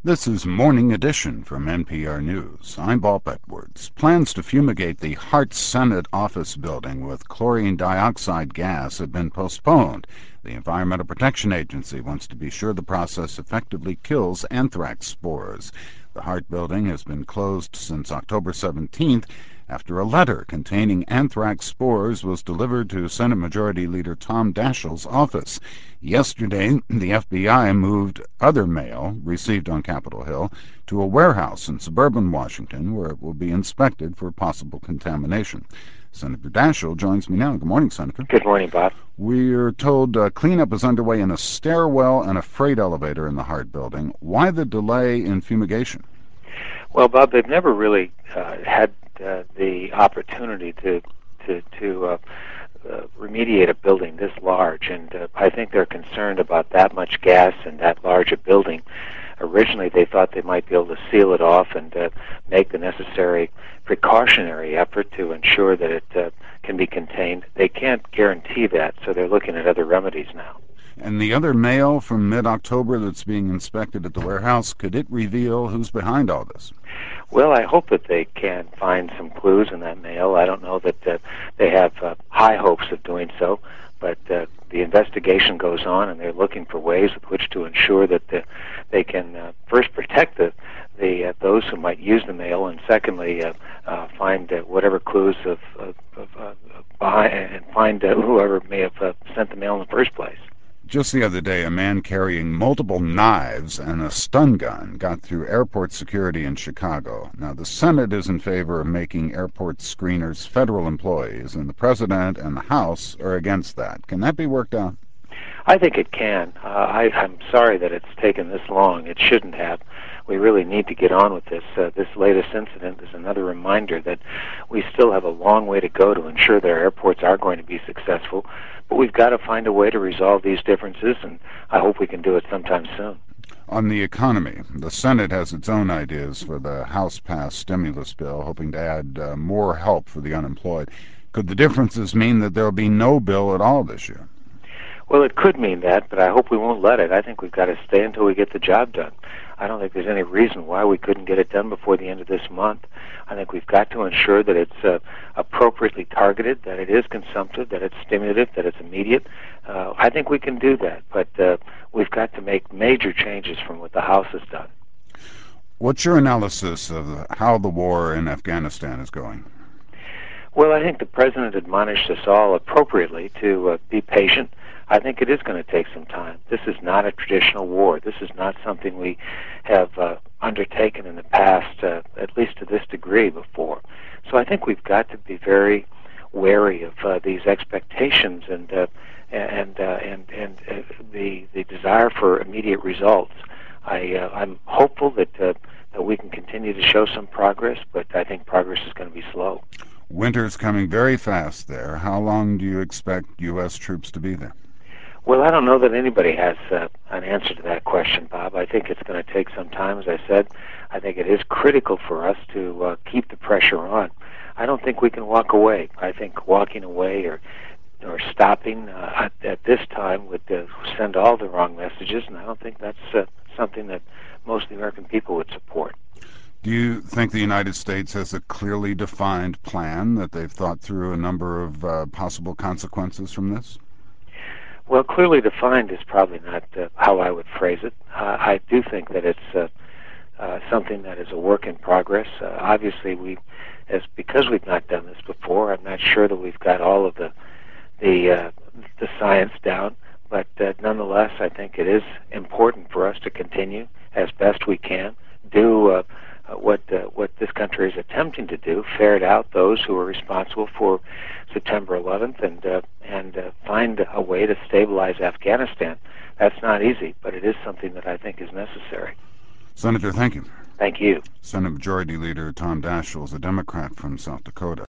This is Morning Edition from NPR News. I'm Bob Edwards. Plans to fumigate the Hart Senate office building with chlorine dioxide gas have been postponed. The Environmental Protection Agency wants to be sure the process effectively kills anthrax spores. The Hart building has been closed since October 17th after a letter containing anthrax spores was delivered to Senate Majority Leader Tom Daschle's office. Yesterday, the FBI moved other mail received on Capitol Hill to a warehouse in suburban Washington where it will be inspected for possible contamination. Senator Daschle joins me now. Good morning, Senator. Good morning, Bob. We're told cleanup is underway in a stairwell and a freight elevator in the Hart building. Why the delay in fumigation? Well, Bob, they've never really had the opportunity to remediate a building this large, and I think they're concerned about that much gas and that large a building. Originally, they thought they might be able to seal it off and make the necessary precautionary effort to ensure that it can be contained. They can't guarantee that, so they're looking at other remedies now. And the other mail from mid-October that's being inspected at the warehouse, could it reveal who's behind all this? Well, I hope that they can find some clues in that mail. I don't know that they have high hopes of doing so, but the investigation goes on, and they're looking for ways with which to ensure that they can first protect those who might use the mail, and secondly find whatever clues and find whoever may have sent the mail in the first place. Just the other day, a man carrying multiple knives and a stun gun got through airport security in Chicago. Now, the Senate is in favor of making airport screeners federal employees, and the President and the House are against that. Can that be worked out? I think it can. I'm sorry that it's taken this long. It shouldn't have. We really need to get on with this. This latest incident is another reminder that we still have a long way to go to ensure that our airports are going to be successful, but we've got to find a way to resolve these differences, and I hope we can do it sometime soon. On the economy, the Senate has its own ideas for the House-passed stimulus bill, hoping to add more help for the unemployed. Could the differences mean that there will be no bill at all this year? Well, it could mean that, but I hope we won't let it. I think we've got to stay until we get the job done. I don't think there's any reason why we couldn't get it done before the end of this month. I think we've got to ensure that it's appropriately targeted, that it is consumptive, that it's stimulative, that it's immediate. I think we can do that, but we've got to make major changes from what the House has done. What's your analysis of how the war in Afghanistan is going? Well, I think the President admonished us all appropriately to be patient. I think it is going to take some time. This is not a traditional war. This is not something we have undertaken in the past, at least to this degree before. So I think we've got to be very wary of these expectations and the desire for immediate results. I'm hopeful that we can continue to show some progress, but I think progress is going to be slow. Winter's coming very fast there. How long do you expect U.S. troops to be there? Well, I don't know that anybody has an answer to that question, Bob. I think it's going to take some time, as I said. I think it is critical for us to keep the pressure on. I don't think we can walk away. I think walking away or stopping at this time would send all the wrong messages, and I don't think that's something that most of the American people would support. Do you think the United States has a clearly defined plan, that they've thought through a number of possible consequences from this? Well, clearly defined is probably not how I would phrase it. I do think that it's something that is a work in progress. Obviously, because we've not done this before, I'm not sure that we've got all of the science down. But nonetheless, I think it is important for us to continue as best we can, do what this country is attempting to do, ferret out those who are responsible for September 11th, and find a way to stabilize Afghanistan. That's not easy, but it is something that I think is necessary. Senator, thank you. Thank you. Senate Majority Leader Tom Daschle is a Democrat from South Dakota.